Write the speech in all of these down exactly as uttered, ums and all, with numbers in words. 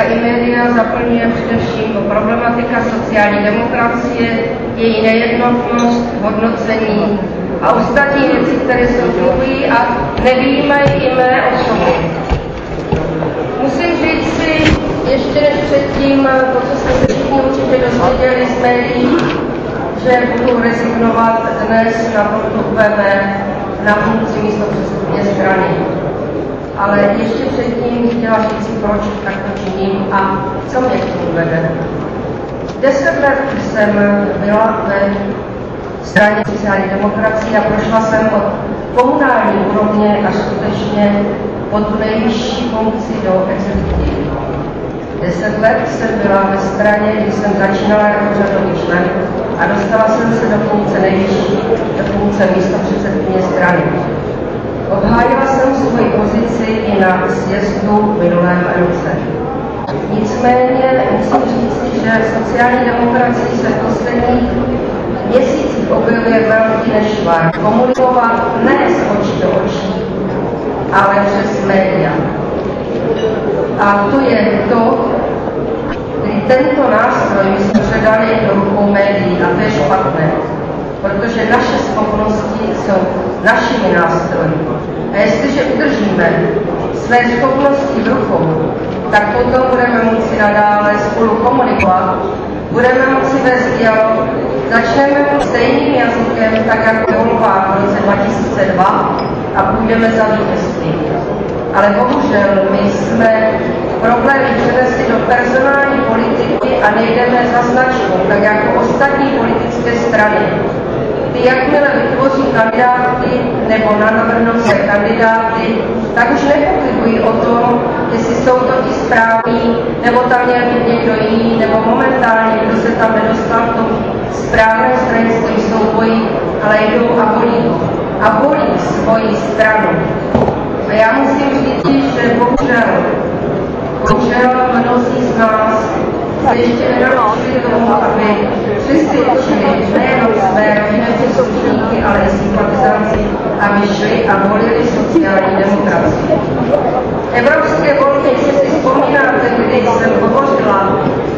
a i média zaplňuje především o problematika sociální demokracie, její nejednotnost, hodnocení a ostatní věci, které se mluví a nevyjímají i mé osoby. Musím říct si, ještě než předtím, to, co jste se všichni určitě dozvěděli z médií, že budu rezignovat dnes na U P V na funkci místopředsedkyně strany. Ale ještě předtím chtěla říct si, proč takto činím a co mě k tomu vede. Deset let jsem byla ve straně sociální demokracie a prošla jsem od komunální úrovně až skutečně pod tu nejvyšší funkci do exekutivy. Deset let jsem byla ve straně, kdy jsem začínala jako řadový člen a dostala jsem se do funkce nejvyšší, do funkce místopředsedkyně strany. Obhájila jsem svoji pozici i na sjezdu v minulém roce. Nicméně musím říct, že sociální demokracii se v posledních měsících objevuje velký nešvar. Komunikovat ne z očí do očí, ale přes média. A to je to, kdy tento nástroj my jsme předali do rukou médií a to je špatné, protože naše schopnosti jsou našimi nástroji. A jestliže udržíme své schopnosti v rukou, tak potom budeme moci nadále spolu komunikovat, budeme moci vést dialog, začneme stejným jazykem, tak jako volbách v roce dva tisíce dva a půjdeme za vítězství. Ale bohužel my jsme problémy přenesli do personální politiky a nejdeme za značkou, tak jako ostatní politické strany. Ty jakmile vytvoří kandidáty nebo navrhnou své kandidáty, tak už nepochybují o tom, jestli jsou to ti správní, nebo tam měl být někdo jiný, nebo momentálně, kdo se tam nedostal v tom správném stranickém souboji, ale jdou a volí. A volí svoji stranu. A já musím říct, že bohužel, bohužel mnozí z nás se ještě nenaučili tomu, aby přesvědčili nejenom své rodinné příslušníky, ale i sympatizanci, aby šli a volili sociální demokracii. Evropské volby, jestli si vzpomínáte, kdy jsem hovořila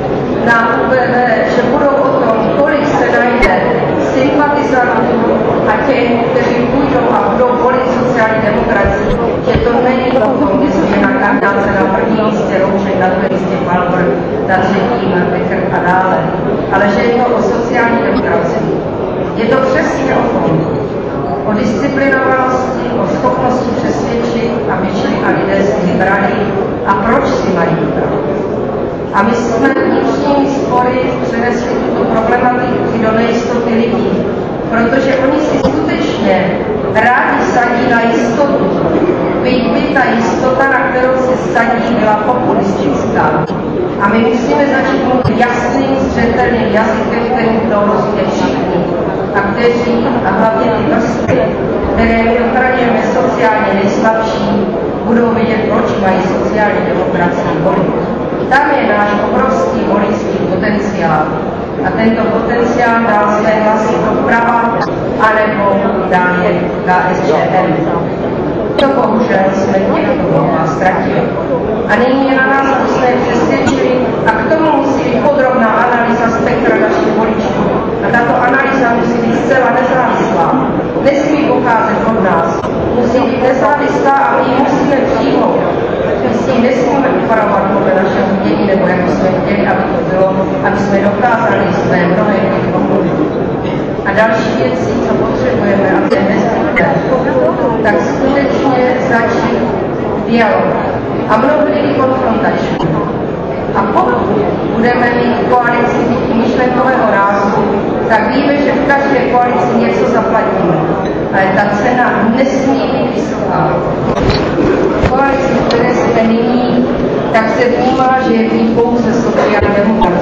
na U P V, že budou o tom, kolik se najde sympatizantů a těch, kteří půjdou a budou volit sociální demokracii, že to není o tom, jestli je na kandidáce na první místě Rouček, na druhém místě Palmer, na třetím Becker a dále, ale že je to o sociální demokracii. Je to přesně o tom, o disciplinovanosti, o schopnosti přesvědčit, aby šli a lidé si vybrali a proč si mají vybrat. A my jsme vnitřními spory přenesli tuto problematiku do nejistoty lidí, protože oni si skutečně rádi sadí na jistotu. Byť by ta jistota, na kterou se sadí, byla populistická. A my musíme začít mluvit jasným, zřetelným jazykem, který to rozumí všichni. A kteří, a hlavně ty vrstvy, které my ochraňujeme sociálně nejslabší, budou vědět, proč mají sociální demokracii volit. Tam je náš obrovský voličský potenciál. A tento potenciál dá své hlasy doprava, anebo dá je K S Č M. To bohužel jsme těchto volbách ztratili. A nyní je na nás musíme přesvědčili a k tomu musí být podrobná analýza spektra našich voličů. A tato analýza musí být zcela nezávislá. Nesmí pocházet od nás. Musí být nezávislá a my ji musíme přijmout. My si ji nesmíme upravovat podle našeho vidění, nebo jak jsme chtěli, aby to bylo, aby jsme dokázali své mnohé omluvy. A další věci, co potřebujeme, a to je nezbytné, tak skutečně začít dialog. A mnohdy i konfrontační. A pokud budeme mít koalici myšlenkového rázu, tak víme, že v každé koalici něco zaplatíme. Ale ta cena nesmí být vysoká. V koalici, které jsme nyní, tak se vnímá, že je v ní pouze sociální demokracie.